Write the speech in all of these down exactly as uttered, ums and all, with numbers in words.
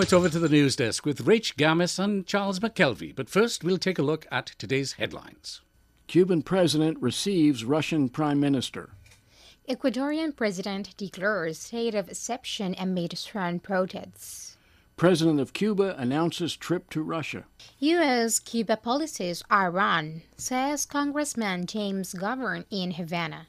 it's over to the news desk with Rach Gamis and Charles McKelvey. But first, we'll take a look at today's headlines. Cuban president receives Russian prime minister. Ecuadorian president declares state of exception amid strong protests. President of Cuba announces trip to Russia. U S Cuba policies are run, says Congressman James Govern in Havana.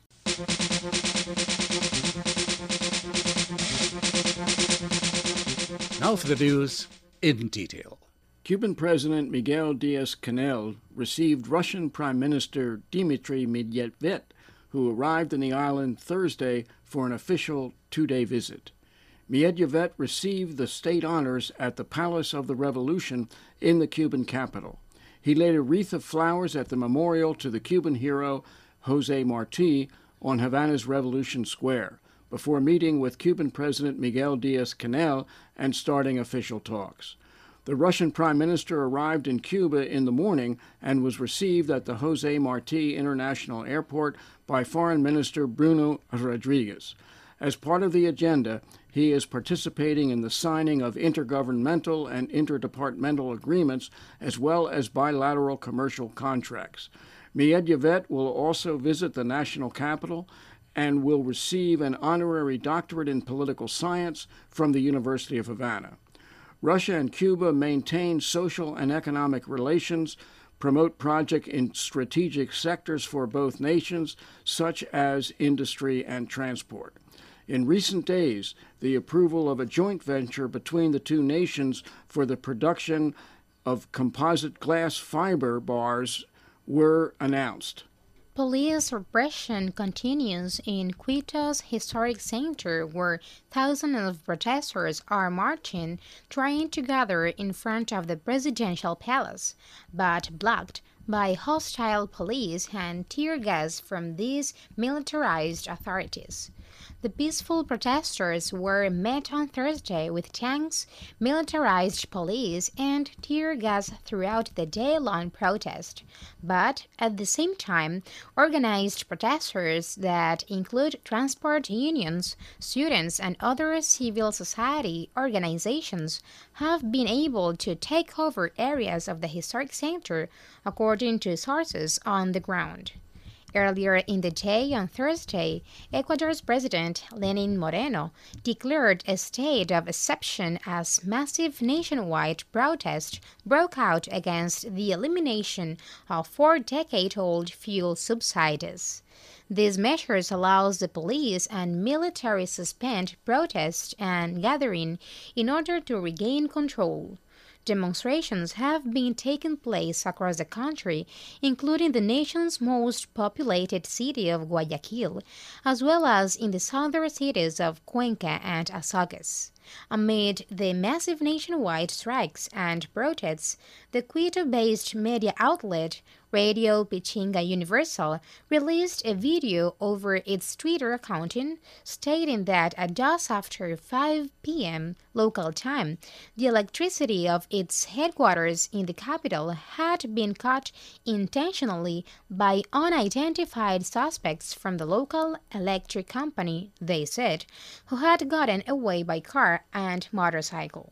Now for the news in detail. Cuban President Miguel Diaz-Canel received Russian Prime Minister Dmitry Medvedev, who arrived in the island Thursday for an official two-day visit. Medvedev received the state honors at the Palace of the Revolution in the Cuban capital. He laid a wreath of flowers at the memorial to the Cuban hero José Martí on Havana's Revolution Square, before meeting with Cuban President Miguel Diaz-Canel and starting official talks. The Russian Prime Minister arrived in Cuba in the morning and was received at the José Martí International Airport by Foreign Minister Bruno Rodriguez. As part of the agenda, he is participating in the signing of intergovernmental and interdepartmental agreements as well as bilateral commercial contracts. Medvedev will also visit the national capital and will receive an honorary doctorate in political science from the University of Havana. Russia and Cuba maintain social and economic relations, promote projects in strategic sectors for both nations, such as industry and transport. In recent days, the approval of a joint venture between the two nations for the production of composite glass fiber bars were announced. Police repression continues in Quito's historic center, where thousands of protesters are marching, trying to gather in front of the presidential palace, but blocked by hostile police and tear gas from these militarized authorities. The peaceful protesters were met on Thursday with tanks, militarized police, and tear gas throughout the day-long protest. But at the same time, organized protesters that include transport unions, students, and other civil society organizations have been able to take over areas of the historic center, according to sources on the ground. Earlier in the day on Thursday, Ecuador's President Lenin Moreno declared a state of exception as massive nationwide protest broke out against the elimination of four-decade-old fuel subsidies. These measures allows the police and military suspend protest and gathering in order to regain control. Demonstrations have been taking place across the country, including the nation's most populated city of Guayaquil, as well as in the southern cities of Cuenca and Azogues. Amid the massive nationwide strikes and protests, the Quito-based media outlet Radio Pichinga Universal released a video over its Twitter account stating that at just after five p.m. local time, the electricity of its headquarters in the capital had been cut intentionally by unidentified suspects from the local electric company, they said, who had gotten away by car and motorcycle.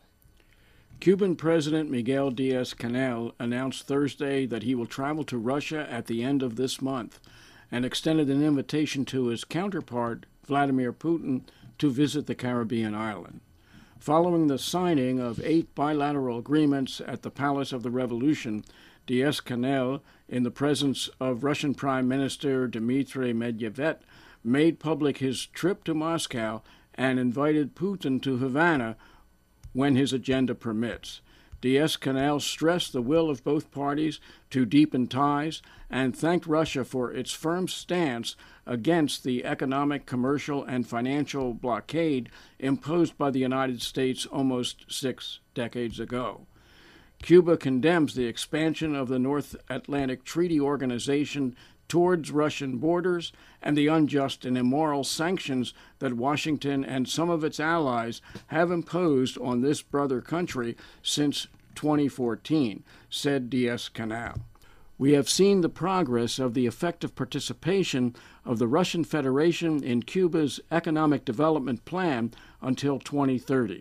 Cuban President Miguel Diaz-Canel announced Thursday that he will travel to Russia at the end of this month and extended an invitation to his counterpart, Vladimir Putin, to visit the Caribbean island. Following the signing of eight bilateral agreements at the Palace of the Revolution, Diaz-Canel, in the presence of Russian Prime Minister Dmitry Medvedev, made public his trip to Moscow and invited Putin to Havana when his agenda permits. Diaz-Canel stressed the will of both parties to deepen ties and thanked Russia for its firm stance against the economic, commercial, and financial blockade imposed by the United States almost six decades ago. Cuba condemns the expansion of the North Atlantic Treaty Organization towards Russian borders and the unjust and immoral sanctions that Washington and some of its allies have imposed on this brother country since twenty fourteen, said Diaz-Canel. We have seen the progress of the effective participation of the Russian Federation in Cuba's economic development plan until twenty thirty.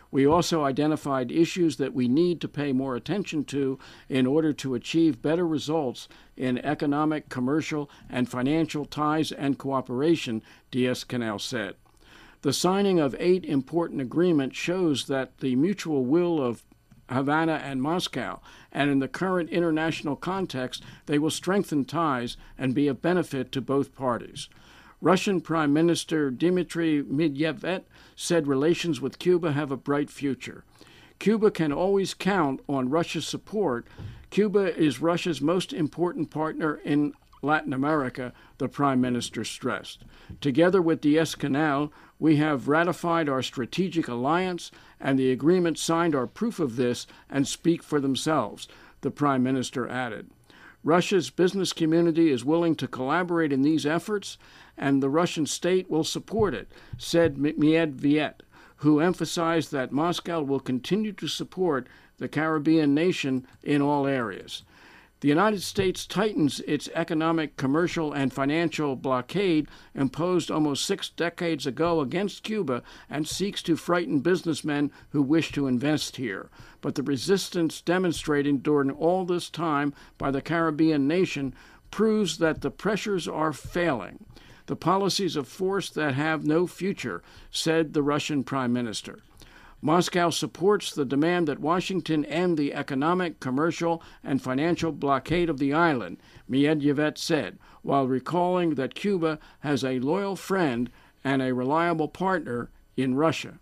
We also identified issues that we need to pay more attention to in order to achieve better results in economic, commercial, and financial ties and cooperation, Diaz-Canel said. The signing of eight important agreements shows that the mutual will of Havana and Moscow, and in the current international context, they will strengthen ties and be of benefit to both parties. Russian Prime Minister Dmitry Medvedev said relations with Cuba have a bright future. Cuba can always count on Russia's support. Cuba is Russia's most important partner in Latin America, the Prime Minister stressed. Together with Diaz-Canel, we have ratified our strategic alliance, and the agreements signed are proof of this and speak for themselves, the Prime Minister added. Russia's business community is willing to collaborate in these efforts, and the Russian state will support it, said Medvedev, who emphasized that Moscow will continue to support the Caribbean nation in all areas. The United States tightens its economic, commercial, and financial blockade imposed almost six decades ago against Cuba and seeks to frighten businessmen who wish to invest here. But the resistance demonstrated during all this time by the Caribbean nation proves that the pressures are failing. The policies of force that have no future, said the Russian Prime Minister. Moscow supports the demand that Washington end the economic, commercial, and financial blockade of the island, Medvedev said, while recalling that Cuba has a loyal friend and a reliable partner in Russia.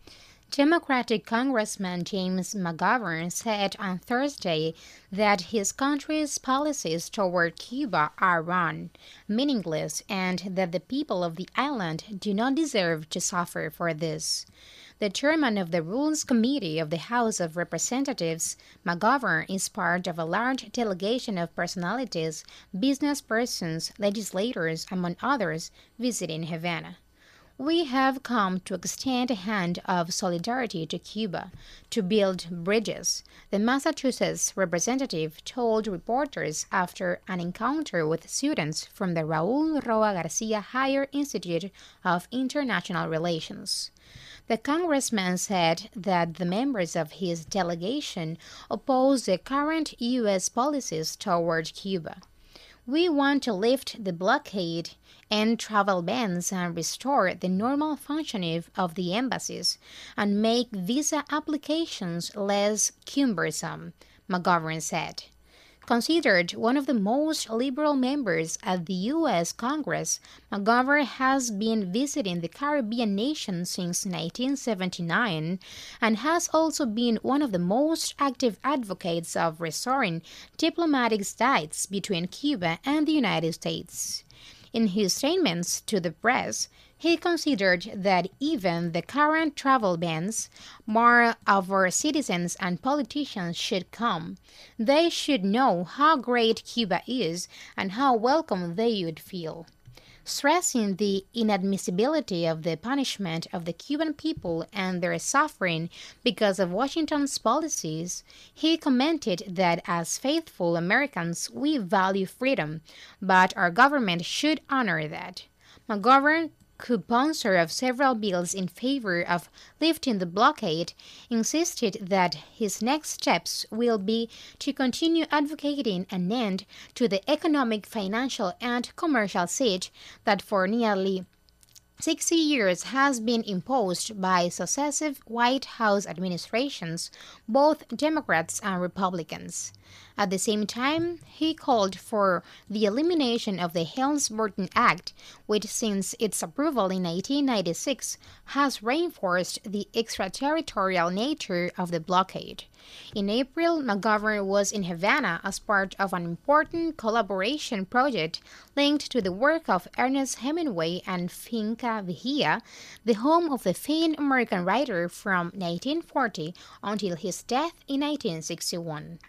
Democratic Congressman James McGovern said on Thursday that his country's policies toward Cuba are wrong, meaningless, and that the people of the island do not deserve to suffer for this. The chairman of the Rules Committee of the House of Representatives, McGovern is part of a large delegation of personalities, business persons, legislators, among others, visiting Havana. We have come to extend a hand of solidarity to Cuba, to build bridges, the Massachusetts representative told reporters after an encounter with students from the Raul Roa Garcia Higher Institute of International Relations. The congressman said that the members of his delegation oppose the current U S policies toward Cuba. We want to lift the blockade, end travel bans, and restore the normal functioning of the embassies, and make visa applications less cumbersome, McGovern said. Considered one of the most liberal members at the U S Congress, McGovern has been visiting the Caribbean nation since nineteen seventy-nine and has also been one of the most active advocates of restoring diplomatic ties between Cuba and the United States. In his statements to the press, he considered that even the current travel bans, more of our citizens and politicians should come. They should know how great Cuba is and how welcome they would feel. Stressing the inadmissibility of the punishment of the Cuban people and their suffering because of Washington's policies, he commented that as faithful Americans we value freedom, but our government should honor that. McGovern, co-sponsor of several bills in favor of lifting the blockade, insisted that his next steps will be to continue advocating an end to the economic, financial, and commercial siege that for nearly sixty years has been imposed by successive White House administrations, both Democrats and Republicans. At the same time, he called for the elimination of the Helms-Burton Act, which since its approval in nineteen ninety-six has reinforced the extraterritorial nature of the blockade. In April, McGovern was in Havana as part of an important collaboration project linked to the work of Ernest Hemingway and Finca Vigía, the home of the famed American writer from nineteen forty until his death in nineteen sixty-one.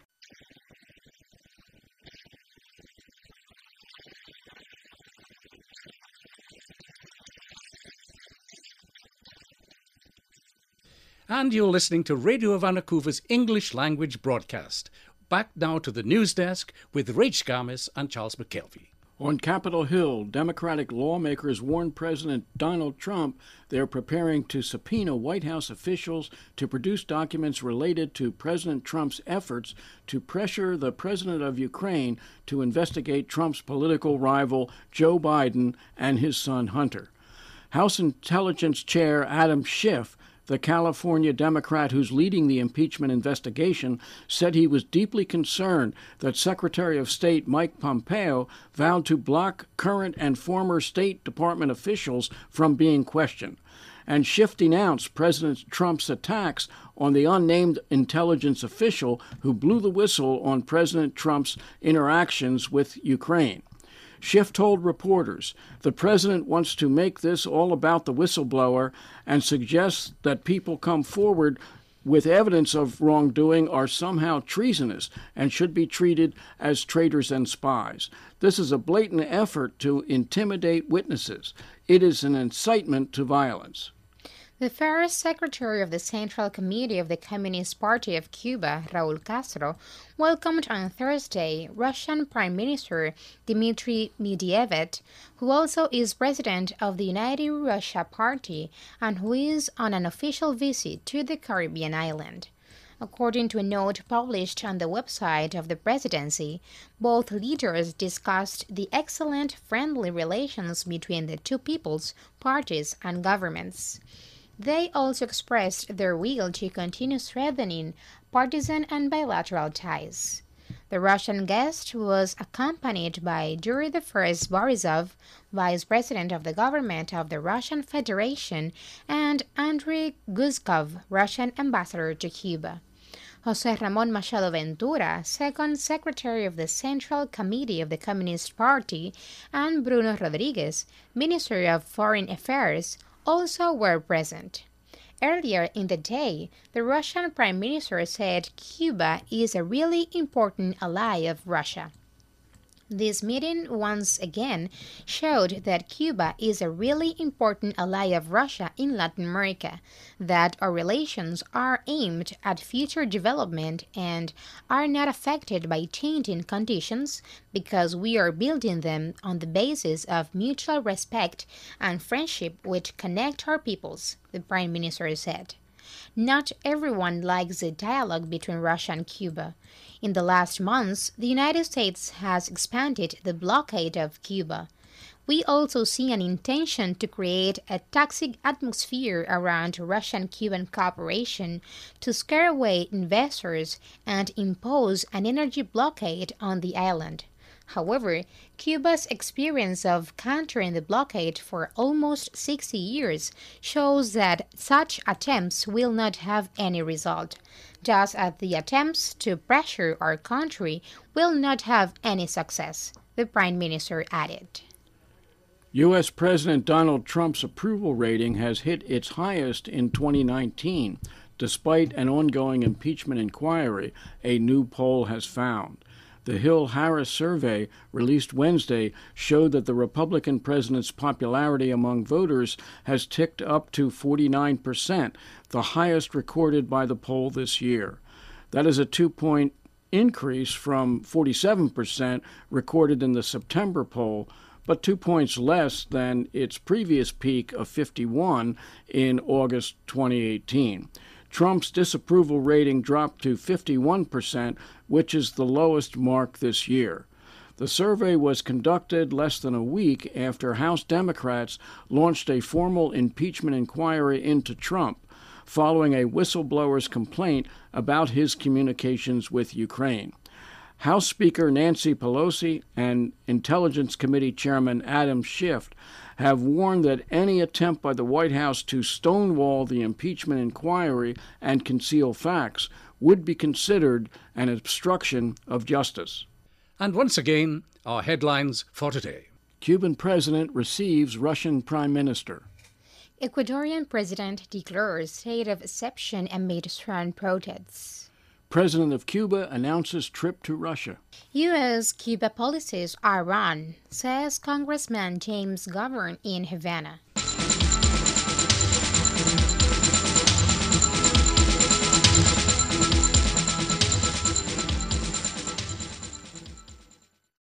And you're listening to Radio Havana Cuba's English language broadcast. Back now to the news desk with Rach Gamis and Charles McKelvey. On Capitol Hill, Democratic lawmakers warned President Donald Trump they're preparing to subpoena White House officials to produce documents related to President Trump's efforts to pressure the president of Ukraine to investigate Trump's political rival Joe Biden and his son Hunter. House Intelligence Chair Adam Schiff, the California Democrat who's leading the impeachment investigation, said he was deeply concerned that Secretary of State Mike Pompeo vowed to block current and former State Department officials from being questioned. And Schiff denounced President Trump's attacks on the unnamed intelligence official who blew the whistle on President Trump's interactions with Ukraine. Schiff told reporters, the president wants to make this all about the whistleblower and suggests that people come forward with evidence of wrongdoing are somehow treasonous and should be treated as traitors and spies. This is a blatant effort to intimidate witnesses. It is an incitement to violence. The first secretary of the Central Committee of the Communist Party of Cuba, Raúl Castro, welcomed on Thursday Russian Prime Minister Dmitry Medvedev, who also is president of the United Russia Party and who is on an official visit to the Caribbean island. According to a note published on the website of the presidency, both leaders discussed the excellent friendly relations between the two peoples, parties, and governments. They also expressed their will to continue strengthening partisan and bilateral ties. The Russian guest was accompanied by Yuri the First Borisov, vice president of the government of the Russian Federation, and Andrei Guzkov, Russian ambassador to Cuba. José Ramón Machado Ventura, second secretary of the Central Committee of the Communist Party, and Bruno Rodriguez, Minister of Foreign Affairs, also were present. Earlier in the day, the Russian Prime Minister said Cuba is a really important ally of Russia. This meeting once again showed that Cuba is a really important ally of Russia in Latin America, that our relations are aimed at future development and are not affected by changing conditions because we are building them on the basis of mutual respect and friendship which connect our peoples, the Prime Minister said. Not everyone likes the dialogue between Russia and Cuba. In the last months, the United States has expanded the blockade of Cuba. We also see an intention to create a toxic atmosphere around Russian-Cuban cooperation to scare away investors and impose an energy blockade on the island. However, Cuba's experience of countering the blockade for almost sixty years shows that such attempts will not have any result, just as the attempts to pressure our country will not have any success, the Prime Minister added. U S President Donald Trump's approval rating has hit its highest in twenty nineteen, despite an ongoing impeachment inquiry, a new poll has found. The Hill-Harris survey, released Wednesday, showed that the Republican president's popularity among voters has ticked up to forty-nine percent, the highest recorded by the poll this year. That is a two-point increase from forty-seven percent recorded in the September poll, but two points less than its previous peak of fifty-one in August twenty eighteen. Trump's disapproval rating dropped to fifty-one percent, which is the lowest mark this year. The survey was conducted less than a week after House Democrats launched a formal impeachment inquiry into Trump, following a whistleblower's complaint about his communications with Ukraine. House Speaker Nancy Pelosi and Intelligence Committee Chairman Adam Schiff have warned that any attempt by the White House to stonewall the impeachment inquiry and conceal facts would be considered an obstruction of justice. And once again, our headlines for today. Cuban president receives Russian prime minister. Ecuadorian president declares state of exception amid strong protests. President of Cuba announces trip to Russia. U S Cuba policies are wrong, says Congressman James Govern in Havana.